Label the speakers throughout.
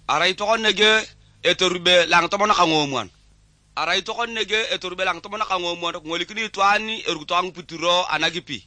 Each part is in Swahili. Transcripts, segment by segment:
Speaker 1: aray to kon nege etorbe lang to mona kangomuan aray to kon nege etorbe lang to mona kangomuan ngoli kini twani eruto ang puturo anagipi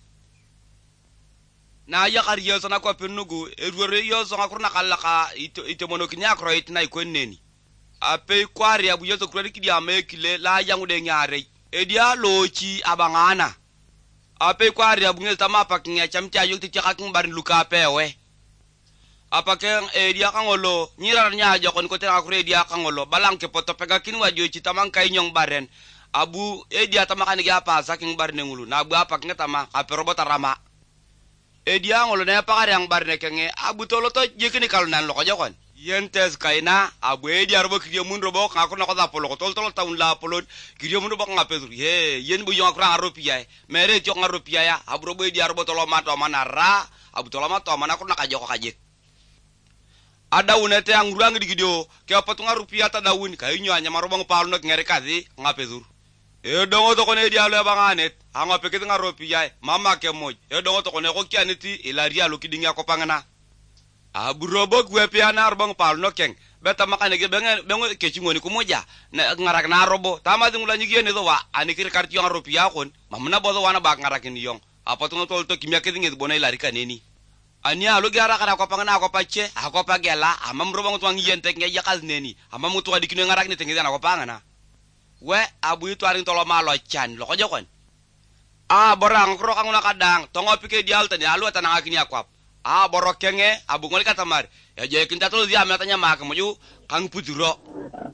Speaker 1: na ya kariyo sana ko penugu erure yo so ngakurna kallaka ite mono kinya kroit na ikonneni ape kwari abu yo to kredi kidi amekile la yangu de nyare edia lochi abangana ape kwari abu ngel tama pakinya chamcha yo ti chakakin barin luka pewe apakeng edia kangolo nyira nya jokon ko tena akure edia kangolo balang ke poto pegakin wajo ci tamang kay nyong baren abu edia tama kanigi apa saking barne ngulu na abu apak ngetama ape robota rama edia ngolo ne pakare yang barne kenge abu toloto jekini kalunan lo ko jokon yentes kaina abu edia robo kidio mun robo ngako na ko da polo tol taun la polo kidio mun robo ngapedur he yen bu yong akra rupiah mere jok ngarupiah ya abu robo edia robo tolo mato manara abu tolo mato manako na kajoko kajek ada unete ang urang di gidio ke patunga rupiah ta daun kainyo anya marobang palu nak ngere kazi ngapezur e dongo to kone dia le banganet anga pekit nga rupiah mama ke moj e dongo to kone ko kianiti ilaria lo kidinga ko pangana aburobo gwe piana arbang palu nokeng beta makane ge bengo ke chingoni ko moja na ngarak na robo tama dingula nyigi ne do wa ani kir karti yang rupiah kon mamna bodo wana bak ngarakin yong apa tungo tol to kimya ke dingi bonai lari kaneni ania lo gara kana ko pangana ko pacce ako pagela amam robang tuang yentek nge yakal neni amam mutu adikino ngarak ni tengi na ko pangana we abu itu aring tolo malo chan lo ko jokon borang kro kanguna kadang tongo pike dial tani alu tanang akini akwap borok kenge abu ngoli katamar ya je kinta to dia matanya mak moju kang puduro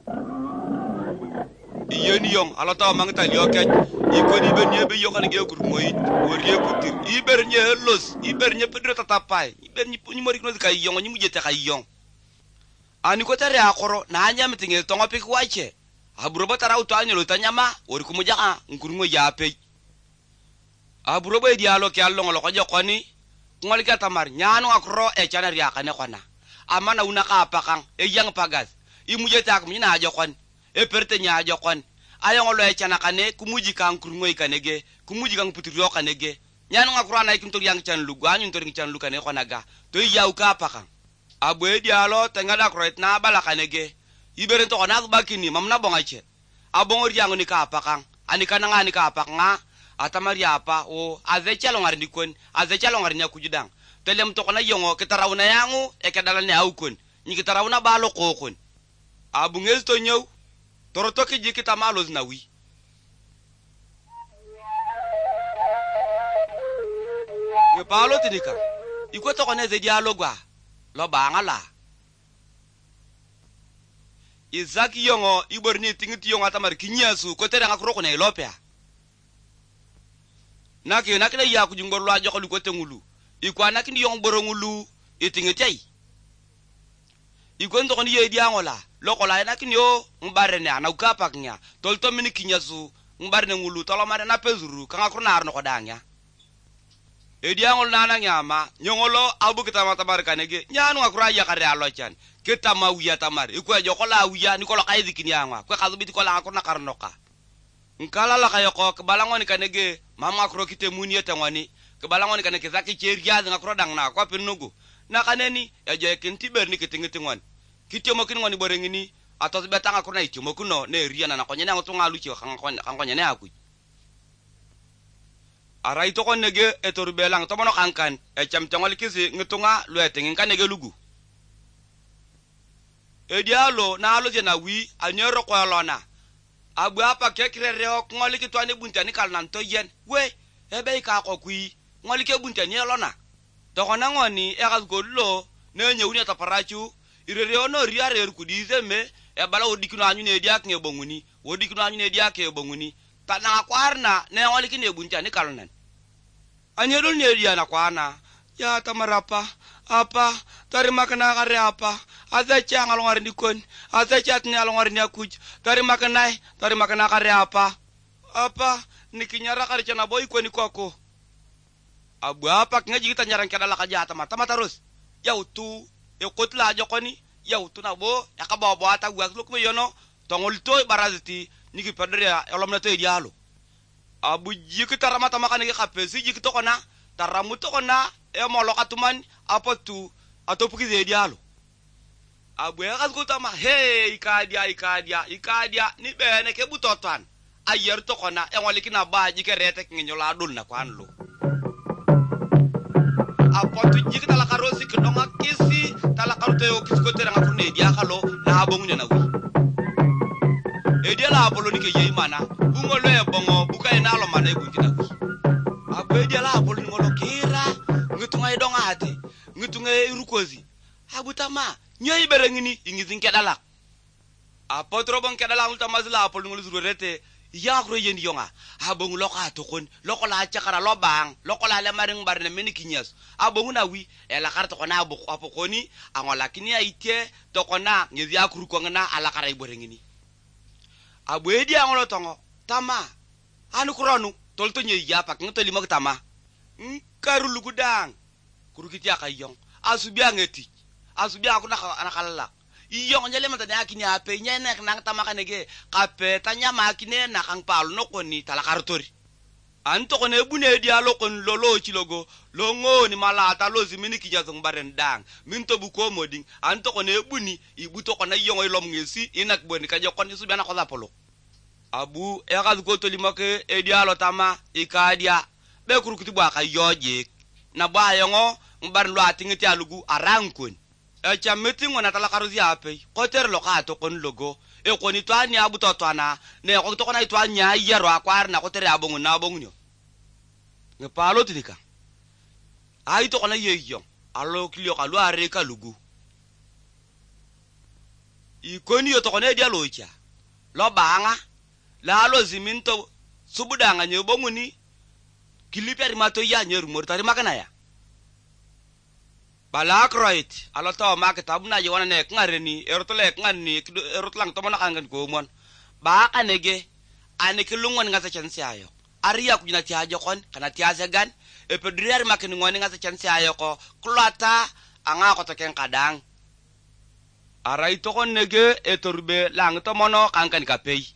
Speaker 1: iyeni yong ala ta mangta lioke ikoni benye be yokane ge kur moy worie putir ibernye los ibernye pedro tatapai ibernye punyi mori kuno kai yong nyi mujete kai yong ani ko tare akoro na anya mitinge tongo pik wache aburoba tarau to anyo tanyama ori kumujaka nkurungo yape aburoba dialo ke allo ngolo ko jokoni ngoli ka tamar nyano akro e chana ria kane kona amana unaka apakang e yang pagas imujete ak mina jokon e perte nya jokon ayong lo e chana kane kumuji kan kurngoi kanege kumuji kan putiro kanege nyano ngakura na ikin to yang chan lugu anyu to ring chan lu kane konaga to yau ka pakan abwe dialo tengada kroit na bala kanege ibere to na bakini mamna bongache abongor yang ni ka pakan ani kananga ni ka pakanga atamari apa o azecha lo ngarni kon azecha lo ngarnya kujudang telem to kona yongo kitarawna yangu e kedalane aukon ni kitarawna balo kokon abungel to nyew toroto ki jikita malos nawi ye palo tinika iko to kone ze dialogwa lo bangala izaki yongo iborni tingiti yongo atamar kinyasu ko tere ngakro ko ne lopea nakina ya kujungor lo ajo ko ko tengulu iko nakini yongo borongulu itingitei iko ndo koni ye diangola lokola nakini yo mbarene ana ukapaknya tolto mini kinyasu mbarene ngulu tolo mare na pezuru kanga kurna arno ko danya ediangol nana nyama nyongolo abu kita mata barkanege nyanu ngakura ya kare alochan kita mawuya tamar iku ajo kola wiya ni kola kaidi kinyanga ko kazubiti kola akurna karnoka nkala la kayoko kebalangoni kanege mama akro kite muniye tangwani kebalangoni kanege zaki cheria ngakro dang na ko penugu na kaneni ya je kintiber ni kitingitingon kite mokin ngoni borengini atos betanga kurna itu mokuno ne riana na konyana ngotunga luchi kangonya ne aku arai to kon nege etor belang to mono kankan e chamtangol kisi ngitunga lu etengin kanege lugu e dialo na alo jena wi anyero ko alona abu apa ke kirere ok ngoli ki twani buntani kalnan to yen we ebe ka ko kui ngoli ke buntani alona to kona ngoni e gas gollo ne nyewuni ta parachu irere ono riare ku dizeme e bala odikino anyu ne diak nge bonguni odikino anyu ne diak e bonguni ta na kwarna ne ngoli ki ne buntani kalnan anyero ne dia na kwana ya tamarapa apa tari makana kare apa azacha ngalongari dikon azacha tni alongari ni akuj tari makana kare apa nikinyara kare chana boy ko ni koko abu apa ngaji kita nyarang kada la kaja tama terus yautu e kotla jokoni yautu na bo ya ka bawa ata gua lu ko yono tongol toy baraziti niki padria olomna toy dialo abu jikita ramata makane ke kapesi jikito kona taramuto kona e molo katuman apa tu atau puki ze dialo abwe kaskuta ma hey ikadia ni bene ke butotan ayer to kona engoli kina baji ke rete kinyola dul na kwanlo apotu jikita la karosi kidonga kisi tala karote o kiskotere ngakune dia kalo na bongu na wi edia la apolo ni ke yimana bungolo e bongo buka enalo mana egunti na wi abwe dia la apolo ni ngolo kira ngitunga idonga ate ngitunga irukozi abutama nyoy berengini ingizin kedala apotro bon kedala ultamazila apolo ngolo zurete yakro yendi yonga abongu loka tokon lokola chakara lobang lokola le maring barne meni kinyas abongu na wi ela karto kona apokoni angola kini aite tokona ngezi akuru kongna ala kara iborengini abwedi angolo tongo tama anu kuronu tolto nyi yapa ngtoli mo tama karu lugudang kurukiti akayong asubi angeti asubi akuna anakalala iyong nyele mata akini ape nyene nang tamakanege kape tanya makine nakang palu nokoni talakartori anto kone bune dia lokon lolo chilogo longo ni malata lozi mini kijazong barendang minto buko moding anto kone buni ibuto kona iyong ilom ngesi inak boni kajo koni subiana kola polo abu ekaz ko tolimake edialo tama ikadia be kurukuti bwa kayoje na bwa yongo mbar lo atingiti alugu arankon echa meeting wana tala karuzi ape koter loka to kon logo e koni twani abuto twana ne ko to kona twanya yero akwar na koter abongu na abongu nge palo tilika ai to kona yeyo alo kilio kalu are kalugu ikoni yo to kona dia locha lo banga la lo ziminto subudanga nyebongu ni kiliperi mato ya nyeru mortari makana ya balak right alata ma kitabuna je wana ne ngareni erotole ngani erotlang to mona kangen ko mon ba kanege aneke lungon ngasa chance ayo ariya kujina ti ajo kon kana ti azegan e pedrier makini ngoni ngasa chance ayo ko klata anga ko to ken kadang arai to kon nege e torbe lang to mono kankan kapei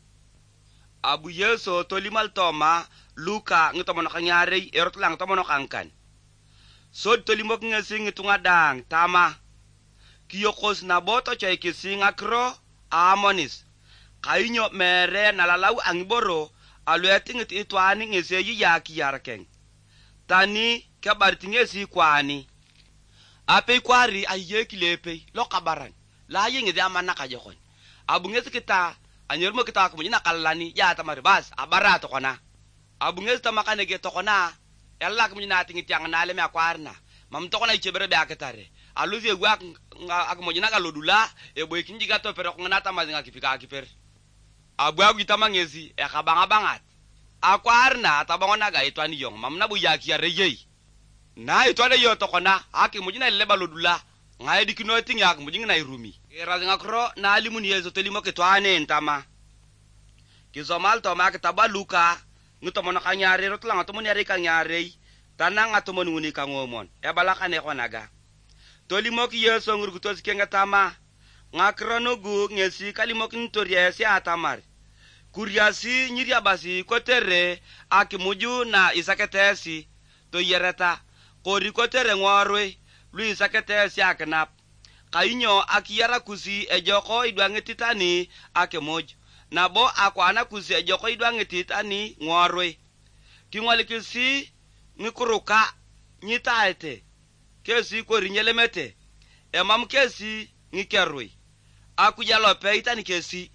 Speaker 1: abu yeso to limal toma luka ngito mono kanyare erotlang to mono kankan sod tolimok ngesing itunga dang tama kiyokos na boto chay kisinga kro amonis kainyo mere nalalau angiboro alueting itwani ngeseyi yaki yarakeng tani kabarti ngesi kwani ape kwari aye kilepe lokabaran la yenge amana kajokon abu ngesi kita anyermo kita kumujina kalani ya tamari bas abara to kona abu ngesi tamakane ge to kona ella kumujina tingi tiang na le me akwarna mam to kona ichebere be aketare aluzi egwa akumujina kalodula e boy kinji gato pero kona tamazinga kifika akiper abu agu tamangezi e kabanga bangat akwarna tabangona ga itwani yong mamna bu yaki ya reyei na itwade yo to kona akimujina le balodula ngai dikino tingi akumujina na irumi erazinga kro na alimuni yezo telimo ketwane ntama kizomal to ma ketaba luka nguto mono kanyare rotlang to monyare kanyare tanang ato monuni kangomon e balakane konaga tolimo ki yeso ngurgutos kenga tama ngakrono gu ngesi kalimo kintoria si atamar kuriasi nyiria basi kotere akimuju na isaketesi to yereta kori kotere ngorwe lu isaketesi aknap kainyo akiyara kusi ejoko idwangetitani akemoj nabo akwana kusi ejoko idwangetitani ngorwe kingwalikisi ngikuruka nyitaete kesi korinyelemete emam kesi ngikerwe akujalo peitani kesi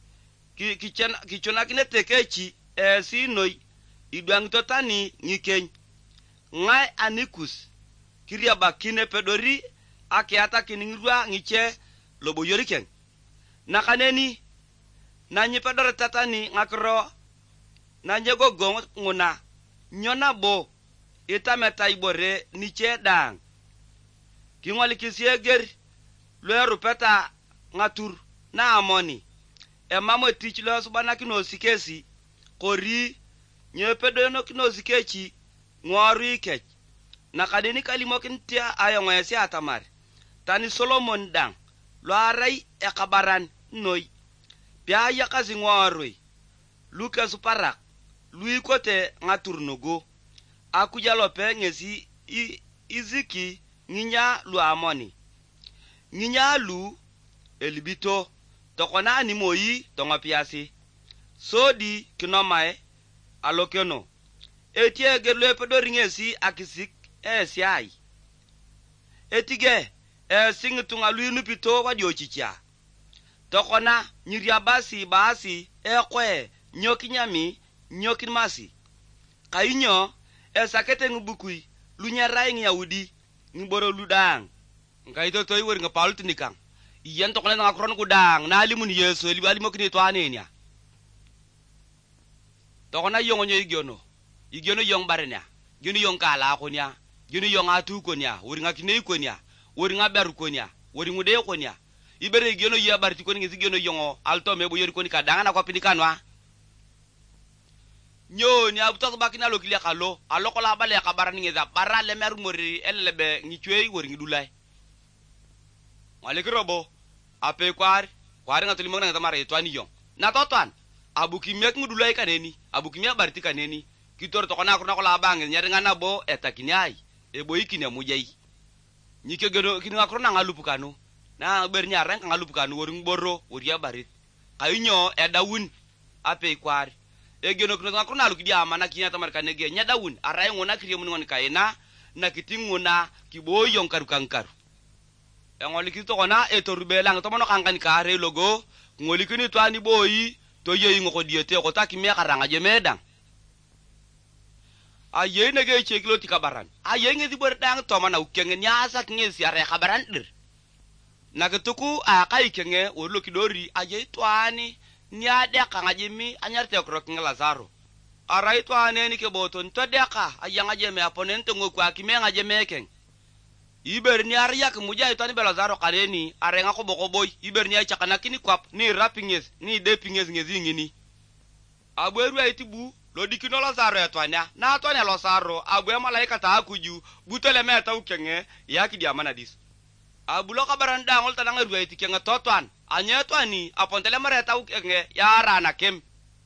Speaker 1: kichona kinete kechi sinoi idwangtotani ngikeny ngai anikus kiria bakine pedori akiata kiningirwa ngiche lobo yoriken nakaneni nanyi pedore tatani ngakro nanye gogo nguna nyona bo itameta ibore niche dang kingwali kisieger lweru peta ngatur na amoni emamo tichlo subana kino sikesi kori nyepedo no kino sikechi ngori kech nakadeni kalimo kintia ayo ngesi atamar tani Solomon dang loarai ekabaran noi pia yakazi ngorwe Luka suparak lui kote ngaturnogo akujalo pe ngesi iziki nginya lu amoni nginya lu elibito tokona ani moyi tonga piasi sodi kinomae alokeno etie gerlo pedoringesi akisik siai etige singitunga luinu pito wadiochicha tokona nyiriabasi basi ekwe nyokinyami nyokinmasi kainyo sakete ngubukui lunyarai ngyaudi ngiboro ludang ngaito toy wer ngapal tinikang iyan tokona ngakron kudang nalimun yeso libali mokini to anenia tokona yongonyo igiono yong barenya gini yong kala konya gini yong atu konya wer ngakine konya wer ngaber konya wer ngude konya ibere igiono ya barti koni ngi igiono yongo alto mebo yeri koni kadanga na ko pinikanwa nyo ni abuta bakina lokile kalo aloko la bale kabarani ngeza barale mer mori elebe ngichwe wori ngidulai wale kirobo ape kwar ngatuli mangana tamare twani yong na totwan abuki mek ngudulai kaneni abuki mek barti kaneni kitor to kona ko la bange nyari ngana bo etakinyai ebo ikine mujai nyike gedo kinga krona ngalupu kanu na bernya rank ngalupu kanu wori ngborro wori ya barit kainyo edawun ape kwar egeno kuna kuna lukidi amana kinya tamar kanege nya dawun arai ngona kriye mun kaina na kitinguna kiboyo nkaru engoli kito kona etorubela ngto mono kankani kare logo ngoli kini twani boyi to yeyi ngoko diete ko takimya karanga jemedang aye nege chekilo tikabaran aye ngezi berdang to mana ukenge nyasa kingesi are kabaran dir nagetuku akai kenge worlo kidori aye twani nya deka ngajimi anyarte krok ngelazaro arai to aneni ke boton to deka ayanga jeme aponente ngoku akime ngajeme ken iberni arya ke mujai to ni belazaro kaneni arenga ko boko boy iberni ay chakana kini kwap ni rapinges ni depinges ngezi ngini abweru aitibu lo dikino lazaro etwania na to ne lazaro abwe malaika ta akuju butele meta ukenge yaki diamana dis abulo kabaran dangol tananga ruwa itikenga totwan anyetwani apontele mareta ukenge yara na kem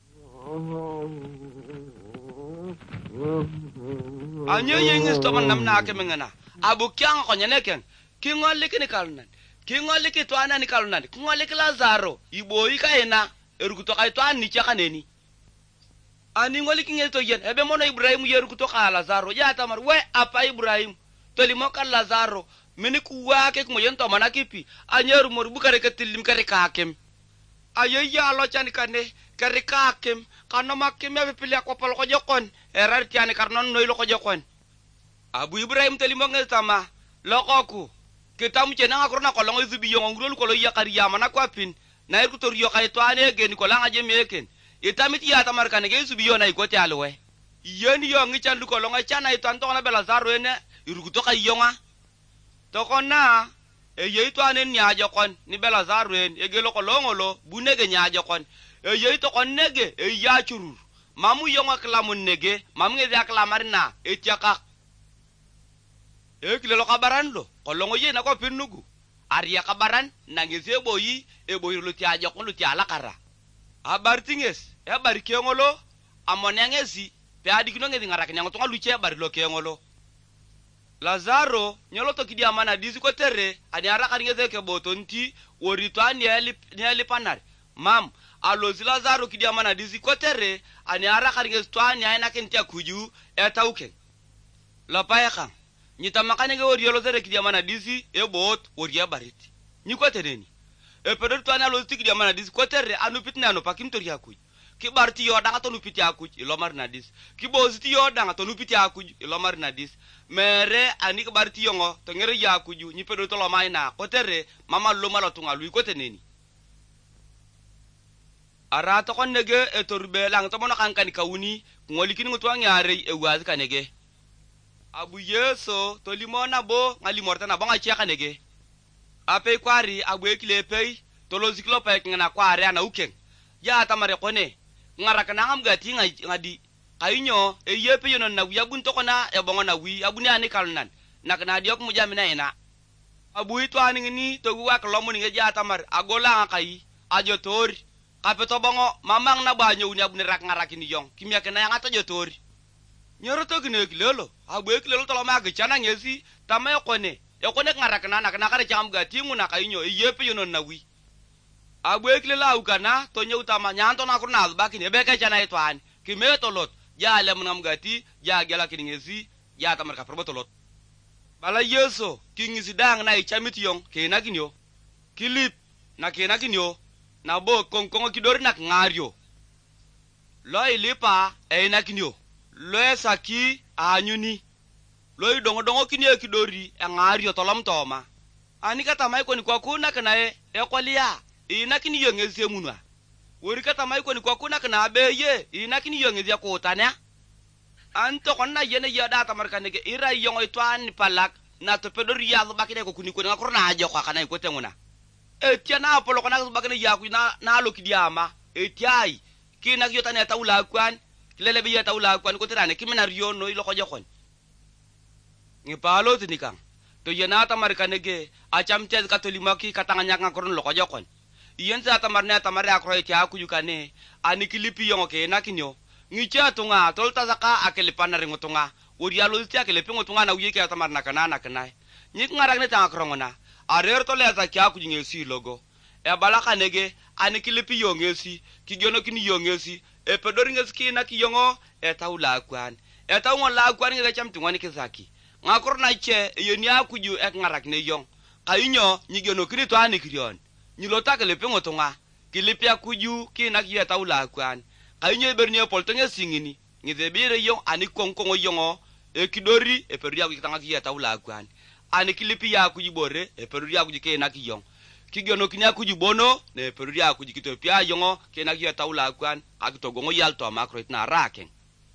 Speaker 1: anyenye ngistoman namna kemengana abu kyang konyeneken kingoliki ni kalnan kingoliki twana ni kalnan kingoliki lazaro iboyi kaina erukuto kai twani chakaneni ani ngoliki ngeto yen ebe mono ibrahim yerukuto ka lazaro ya tamar we apa ibrahim tolimo ka lazaro meni kuwake kumoyen to manakipi anyeru mor bukare katilim kare kakem ayya lo chani kane kare kakem kano makem ya pipili ko pal ko jokon erar tiani karnon noy lo ko jokon abu ibrahim tolimo ngetama lokoku kitamu chena akorna ko longo zubi yongo ngul ko lo yakari yamana ko apin na iru tor yo kay to ane geni ko langa jemeken itamiti ya tamar kane ge zubi yona ikote alwe yeni yo ngi chandu ko longo chana itanto na belazaro ene iru to kay yonga tokona yeito anen nyaajo kon ni belazaro en egelo ko longolo bunege nyaajo kon yeito kon nege ya churur mamu yonga klamun nege mamu nge ya klamarina etiaka ekile lo kabaran lo kolongo ye na ko pinnugu ariya kabaran nangeze boyi e boyi lo tiajo kon lo tiala kara abartinges e bari kengolo amonengezi pe adigino ngezi ngarake nyango to ngaluche bari lo kengolo lazaro nyolo to kidi amana dizi ko terre ani araka ngeze ke botonti worito ani eli panar mam alozi lazaro kidi amana dizi ko terre ani araka ngeze to ani ayna kentia kuju etauke la payaka nyita makane ge wori yolo tere kidi amana dizi e bot wori abariti nyiko tereni e pedo to ani alozi kidi amana dizi ko terre anu pitna no pakim tori akuj ki barti yoda to nupiti akuj ilomar nadis ki boziti yoda to nupiti akuj ilomar nadis mere ani ki barti yongo to ngere yakuju nyi pedo to lo maina ko terre mama lo malo tunga lui ko teneni ara to konnege e torbe lang to mono kankani kawuni ngoli kini ngutwa nyare e wazi kanege abu yeso to limona bo ngali morta na bonga chia kanege ape kwari abu ekile pei to lo ziklo pa ngana kwari ana uken ya tamare kone ngaraka na ngam gati ngadi kainyo e yepe yonon na wiya bun tokona e bongo na wi abuni ani kalnan nakna diok mu jamina ena abu itu ani ni to wa klomo ni ja tamar agola ngakai ajo tor kapeto bongo mamang na banyo ni abuni rak ngaraki ni yong kimya kena yang ato jo tor nyoro to gine kilelo abu ekilelo to ma ga chana ngesi tama e kone ngaraka na nakna kare cham gati mu na kainyo e yepe yonon na wi abwekle la ukana to nyuta manyanto na kurna bakini ebeke chana itwan kimetolot ja lemnam gati ja gela kiningezi ja tamarka probotolot bala yeso kingisi dang na ichamit yong kenaginyo kilip na kenaginyo na bo kongkongo kidori nak ngario lo ilipa einaginyo lo saki anyuni lo idongo kinye kidori ngario tolom toma ani kata mai koni kwa kuna kana ekwalia inakini yongezi munwa wori kata mai koni kwa kuna kana beye inakini yongezi akotana anto konna yene yada tamarkanege ira yongo itwan palak na to pedori ya bakine ko kuni ko ngakurna ajo kwa kana ko tenguna etia na polo kana bakine ya ku na lo kidiama etiai kina yotane taula kwan kilele biya taula kwan ko tirane kimina riyo no ilo ko jokon ni palo tinikang to yena tamarkanege achamte katolimaki katanganya ngakurun lo ko jokon yen sa tamarne tamare akroy ti akujukane ani kilipi yongo ke nakinyo ngicha tunga tolta saka akelipan ringotunga urialo tia kelepi ngotunga na uyeke tamarna kana nyik ngarang ta akrongona arer to leza kya kujingesi logo e balaka nege ani kilipi yongesi kigyono kini yongesi e pedori ngesi kina kiyongo e taula kwan e taungo la kwan ngega chamtungwani kisaki ngakurna che yoni akuju ek ngarak ne yong kayinyo nyigyono kini to ani kiryon nyilota kelepi ngotunga kilipi akuju kina kiya taula kwan kayinyo bernye poltonge singini ngidebire yong ani konkongo yongo e kidori e peruya kutanga kiya taula kwan ani kilipi ya kujibore e peruya kujike na kiyong kigyono kinya kujibono ne peruya kujikito pia yongo kena kiya taula kwan akitogongo yalto makroit na raken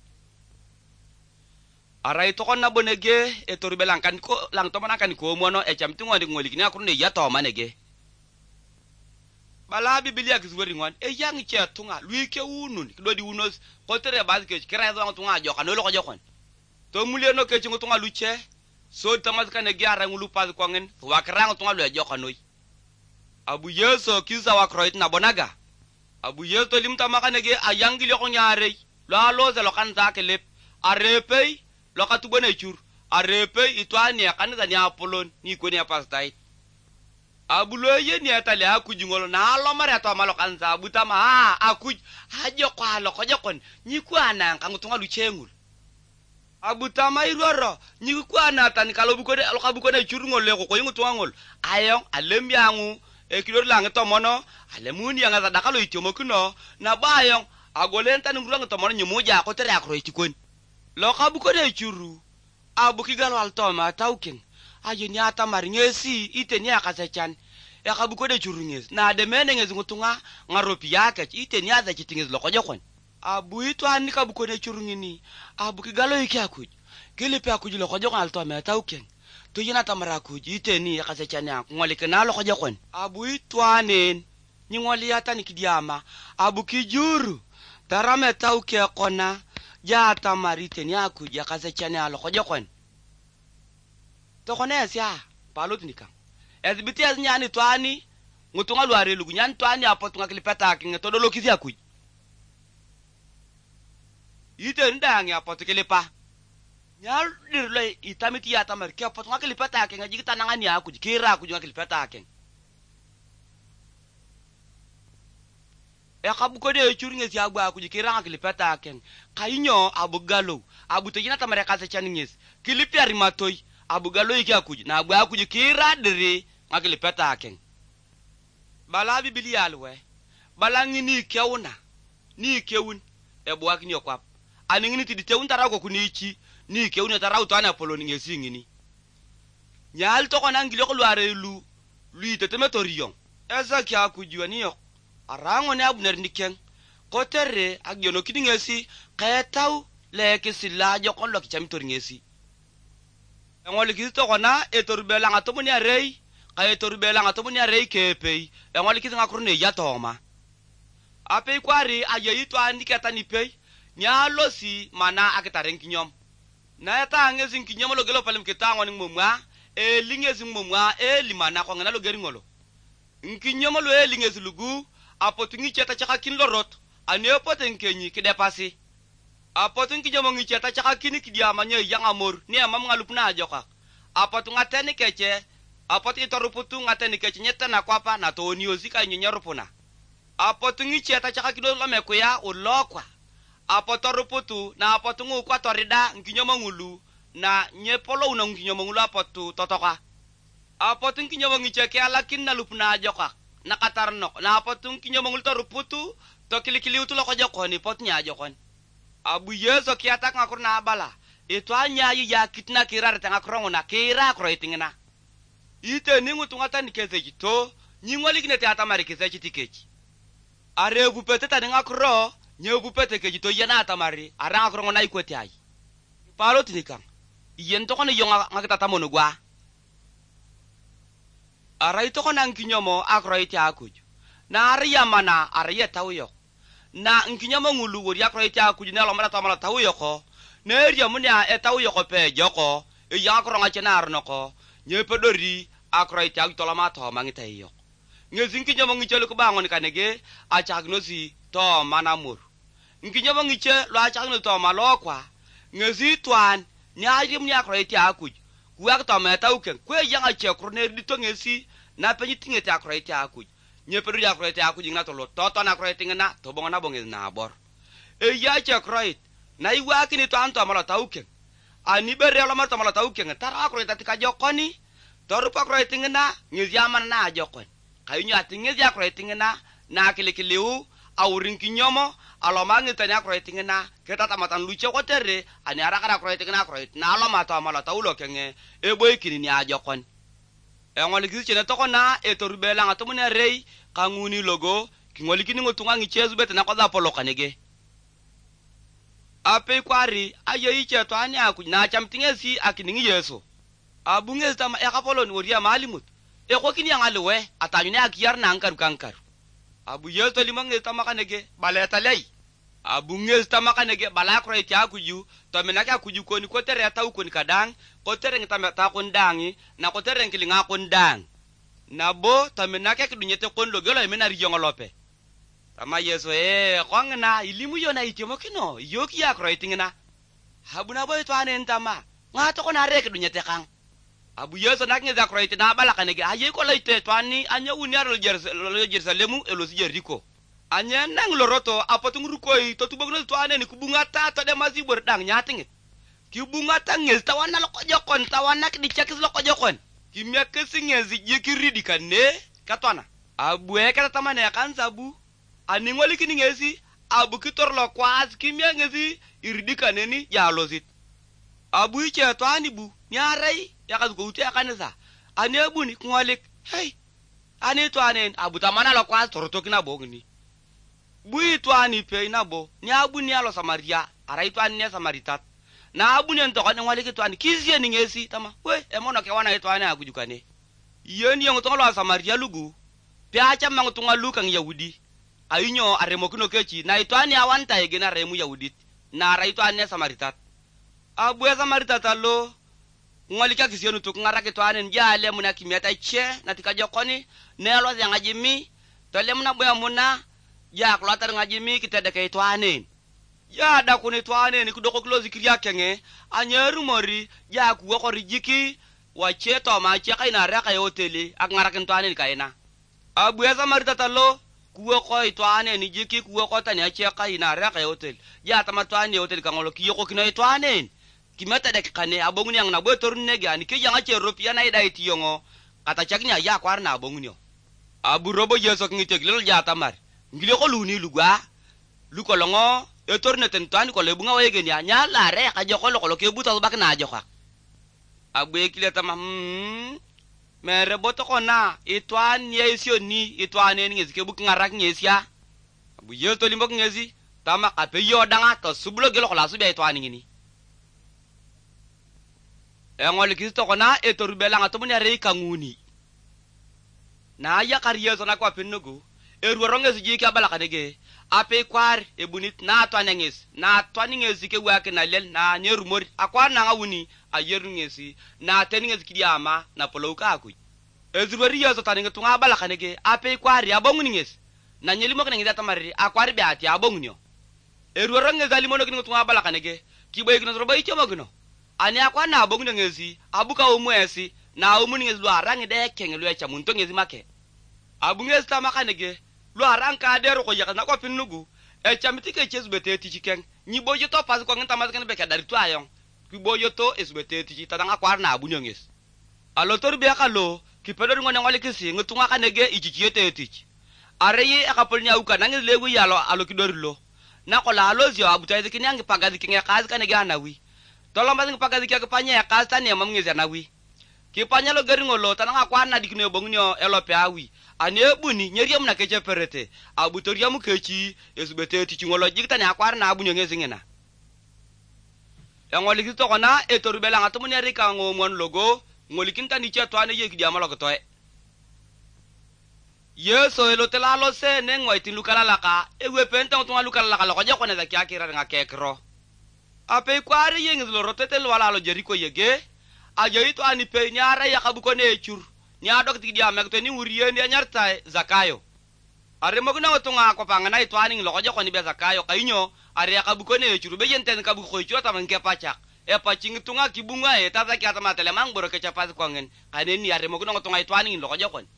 Speaker 1: arai to konna bonege e torubelan kan ko lang to manakan ko mono e chamtingo ndi ngoli kinya kurne ya to manege bala biblia kizweri ngwan e yang che tunga luike unun kidodi unos kotere bazike kira zo tunga jo kanolo ko jokon to muleno ke chingo tunga luche so tamas kan gyara ngulu pas kwangen wakrang tunga lo jo kanoi abu yeso kiza wakroit na bonaga abu yeso limta makane ge ayangi lo nyare lo lo ze lo kan za kelep arepei lo katubone chur arepei itwani kan za ni apolon ni ko ni pastai abulo ye ni atale akujingolo na lo mare to malo kan za butama akuj hajo kwa lo ko jokon ni kwana kan tunga luchengul abutama iroro ni kwana tan kalo bukode lo kabukode churngol le ko yingu twangol ayon alemyangu e kidor lang to mono alemuni yanga za dakalo itiomo kuno na bayon agolenta ngurang to mono nyumuja ko tere akro itikon lo kabukode churu abukigalo altoma tauken ayo ni ata maringesi iteni akasechan e kabukode churunges na de menengezi ngutunga ngaropi yake iteni aza chitingez lo ko jokon abu itu ani kabukode churungini abu kigalo iki akuj kilipi akuj lo ko jokon altoma tauken to yina tamara kuji iteni akasechanya ngoli kenalo ko jokon abu itu anen ni ngoli ata ni kidiama abu kijuru tarame tauke kona ja tamarite ni akuj akasechanya lo ko jokon to konesia palut nika ezibiti aznyani twani ngutunga lware lugu nyan twani apo tunga kilipata kinga to dolo kizia kuj ite ndangi apo tukilipa nyal dirle itamiti ya tamar ke apo tunga kilipata kinga jikita nangani akuj kira kuj kilipata kinga e kabukode churinge si agba akuj kira kilipata kinga kayinyo abugalo abutejina tamare kase chaninges kilipi arimatoi abugalo iki akuj na agba akuj kira dire ngakili peta aken bala biblia alwe bala ngini keuna ni keun e bo akini okwap ani ngini ti teun tarako kunichi ni keun tarau to ana poloni ngesingini nyal to kona ngile ko lware lu teteme toriyon eza kya akujiwa niyo arango ne abner niken kotere agyono kidingesi qetau le kisila jo kon lo kicham torngesi ngoli kisto kona etorbela ngatomuni arei kay torbela ngatomuni arei kepei ngoli kisto ngakurne ya toma apei kwari ayeyitu andikata ni pei nyalo si mana akitaren kinyom na yata ngezi kinyom lo gelo palem kitango ni mumwa lingezi mumwa limana ko ngana lo geringolo nkinyom lo lingezi lugu apotungi cheta chaka kin lorot anepote nkenyi kidepasi apotung kijomo ngicheta chaka kini kidiama nye yang amor ni amam ngalupna ajoka apotunga teni keche apot itoruputu ngateni keche nyeta na kwapa na to oniozi ka nyenyorupuna apotungi cheta chaka kido lo mekuya ulokwa apotoruputu na apotungu kwa torida nkinyomo ngulu na nyepolo una nkinyomo ngulu apotu totoka apotung kinyomo ngicheke alakin na lupna joka na katarnok na apotung kinyomo ngulu toruputu to kilikili utulo ko jokoni potnya jokon abu yeso kiatak ngakur na bala itu anya ya kitna kirar tanga krongo na kira kroitingna ite ningu tungata nikeze kito nyingwali kinete atamari keze kitikechi are bupete ta nga kro nye bupete ke kito yana atamari aranga krongo na ikwete ai palo tinikang yen to kono yonga ngakita tamono gwa arai to kono nkinyomo akroiti akuju na ariya mana ariya tawyo na nkinyomo ngulu wori akroiti akuju na lomara tamala tawyo ko neria munya etawyo ko pe joko e yakronga chena arnoko nye pedori akroiti akuju tolama to mangita iyo ngezinki nyomo ngichelo ko bangon kanege achagnosi to manamur nkinyomo ngiche lo achagno to malokwa ngezi twan nyaari munya akroiti akuju kuak to meta uken kwe yanga che kurner dito ngesi na penyi tingete akroiti akuju nye pedori akroiti akuju ngato lo toto na akroiti ngena to bongona bongez na bor e ya che akroit na iwaki ni to anto amala tauken ani bere lo marto amala tauken tara akroiti tika jokoni torupa akroiti ngena ngezi amana na jokon kayunya atingezi akroiti ngena na kilikiliu awurin kinyomo alomangi tanya akroiti ngena keta tamatan luche kotere ani arakara akroiti ngena akroiti na alomata amala taulo kenge e boy kini ni ajokon engoli kisi chene toko na etorubela ngatumune rei kanguni logo kingoli kini ngotunga ngichezu bete na kwaza polo kanege ape kwari aye iche to ani akunya chamtingezi akiningi yeso abungezi tama yakapolo ni woria malimut e ko kini ngalewe atanyune akiyar na ankaru kankaru abu yeso limange tama kanege baleta lei abungezi tama kanege balakro iti akuju to menake akuju koni kotere ata ukoni kadang kotere ngitama ta kondangi na kotere ngilinga kondang na bo to menake kidunyete konlo gelo emena riyongolope tama yeso kongna ilimu yona itimo kino yoki yakro itingina habuna boy to anen tama ngato kona rek dunyete kang abu yeso naknge zakro itina bala kanege aye ko leite to ani anya uniaro Jerusalemu elosi Jericho anya nang loroto apotung rukoi to tubogno to ane ni kubungata to de mazibur dang nyatinget ki bungata ngel tawana lo ko jokon tawana ki dicekis lo ko jokon ki mekesi ngezi jekiri dikane katwana abu e kata tamane kan sabu ani ngoli kini ngezi abu kitor lo kwaz ki ngezi iridikane ni jalosit abu iche to ani bu nyarai yakazu ko uti akanesa ani abu ni ngolik hey ani to anen abu tamana lo kwaz torotokina bogni bui twani pe nabo ni abu ni alo Samaria arai twani ne Samaritat na abu ni ntoko ne wale ke twani kizie ni ngesi tama we emono ke wana twani akujukane yeni yong tolo Samaria lugu pe acha mangutunga lukang Yahudi ayinyo aremokino kechi na twani awanta egena remu Yahudit na arai twani ne Samaritat abu ya Samaritat allo ngolika kisienu tuk ngarake twani njale muna kimiata che na tikajokoni ne lo yangajimi tole muna boya muna ya klotar ngajimi kitede kay twanen ya da kuni twanen kudoko klozi kriya kenge anyeru mori ya kuwa ko rijiki wacheto ma cheka ina raka yoteli ak ngaraken twanen kayina abu ya Samarita talo kuwa ko twanen jiki kuwa ko tani cheka ina raka yoteli ya tama twanen yoteli kangolo kiyoko kino twanen kimeta de kane abonguni yang na botorne ga ni ke yanga che ropia na ida itiyongo kata chaknya ya kwar na abongunyo abu robo yeso ngite glelo ya tamar ngile ko luni lugwa lukolongo etorne tentani ko lebunga wegeni anya la re ka joko lo ke buta bak na joka abu ekile tama mere boto ko na itwan yesio ni itwane ni ngezike buk ngarak ngesia abu yeto limbok ngezi tama kape yo danga to sublo gelo ko la sube itwani ngini engol kisto ko na etorubela ngatumuni re kanguni na ya kariyeso na kwa pennugo eruoronges jiki abala kanege ape kwar ebunit na twanenges na twanenges ke wake na lel na nyerumori akwa na ngawuni ayerungesi na teninges kidiama na poloka aku ezuwari yeso tanenge tunga abala kanege ape kwar abonguninges na nyelimo kanenge tamari akwar be ati abongunyo eruoronges alimono kingo tunga abala kanege kiboy kino robo ichomogno ani akwa na abongunengesi abuka omwesi na omuninges lu arange de kenge lu echa muntongezi make abungezi tamakanege lu haran ka dero ko yakana ko pinnugu e chamiti ke chesbete ti chiken ni boyo to pas ko ngenta mazken be ka dari tu ayon ki boyo to esbete ti tadanga kwar na bunyongis alo tor be akalo ki pedor ngone ngole kisi ngutunga kanege ichichiete ti areye akapolnya uka nangi legu yalo alo kidorilo na ko la alo zio abutaide kinyangi pagadi kinga kazi kanege anawi tolomba ngi pagadi kya panya kazi tani mamngize anawi ki panya lo garingolo tananga kwana dikne bongnyo elope awi ane buni nyeriam na keche perete abutoriamu kechi esbete ti ngolo jikta ni akwar na abunyo ngezingena ngoli kito kona etorubela ngatumuni rika ngomon logo ngoli kinta ni chetwane yeki dia malo toy yeso elotela lo se ne ngoiti lukala laka ewe penta ngotuma lukala laka lo je kone zakia kira nga kekro ape kwari yengi lo rotete lo wala lo jeriko yege ajeito ani pe nyara ya kabuko ne chur nya dok ti dia mek to ni uriye ni nyarta zakayo are mogna ngotunga ko pangana itwani lo je kone be zakayo kainyo are kabuko ne chur be yenten kabuko ko chota man ke pachak e paching tunga kibunga e tata ki atama tele mang boro ke chapas kwangen kaneni are mogna ngotunga itwani lo je kone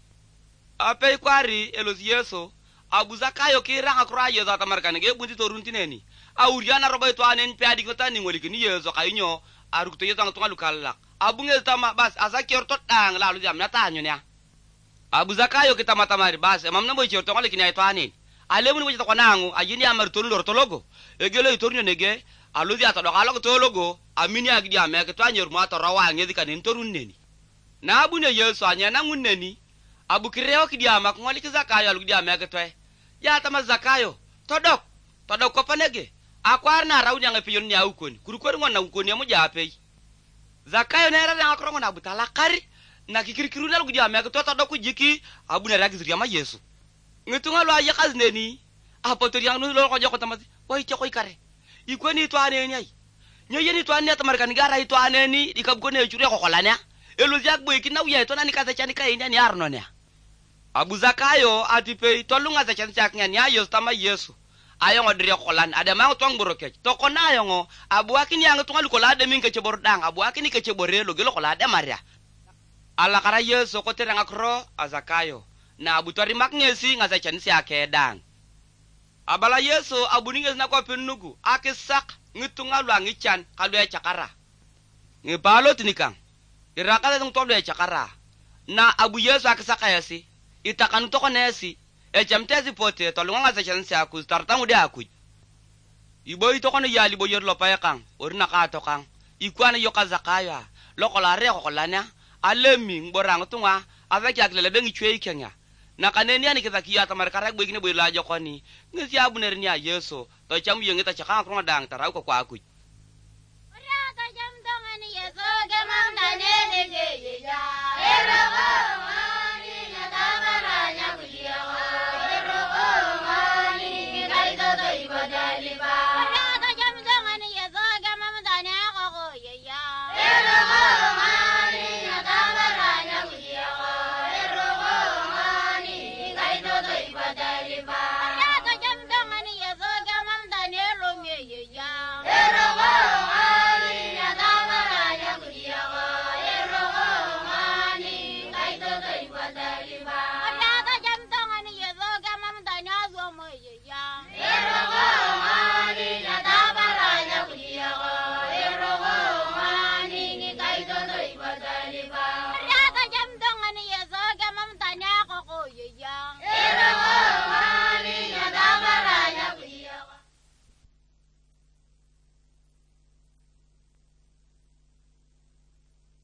Speaker 1: ape kwari elos yeso abu zakayo kira akra ye zata markane ge bundi to runtineni auriana roba itwani peadi kotani ngoli kini yeso kainyo arukto yetang tunga lukalla abunge tama bas asaki ortot dang lalu jam natanyo nya abu zakayo kita matamari bas mamna boy chorto ngale kini itwani alemu ni ko nangu ajini amar tolu lor tologo egelo itornyo nege aludi ata do kalo tologo amini agidi ameke twanyer mo ata rawa ngedi kanin torunneni na abune yeso anya nangunneni abu kireo kidiama ngoli ki zakayo alu kidiama ke toy ya tama zakayo todok ko panege akwar na rawnya ngapiyon nya ukoni kurukor ngona ukoni amu jape zakayo nera na akrongo na butala kari na kikirikiru na kidiama ke todok ku jiki abu na ragi zuriya ma yesu ngitunga lo aye kazneni apo to yang no lo ko joko tamati boy choko ikare ikoni to aneni ai nyeyeni to aneni tamarkan gara ito aneni dikabgo ne chure ko kolanya elo jak boy kinaw ye to nani kata chani kai ni arno ne abu zakayo atipe tolunga za chani chaknya ni ayo tama yesu ayo ngodire kolan ada mang tong boroke to kona ayo abu akini yang tunga lukola de min ke chebor dang abu akini ke chebore lo gelo kola de maria ala kara yesu ko teranga kro azakayo na abu tori makngesi ngaza chani si akedang abala yesu abu ninges na ko pennugu akisak ngitunga lu angichan kalu ya chakara ngibalo tinikang irakala tung tolo ya chakara na abu yesu akisaka yasi itakanu toko nesi chamtezi pote tolunga za chansi aku startangu de aku iboy toko ne yali boyer lo payakang orina ka tokang ikwana yoka zakaya lokola re ko lana alemi ngborang tunga avaki aklele bengi chwe kenya na kaneni ani kizakia tamar karak boy kine boy la jokoni ngisi abu nernia yeso to chamu yengeta chakang krong dang tarau ko kwa aku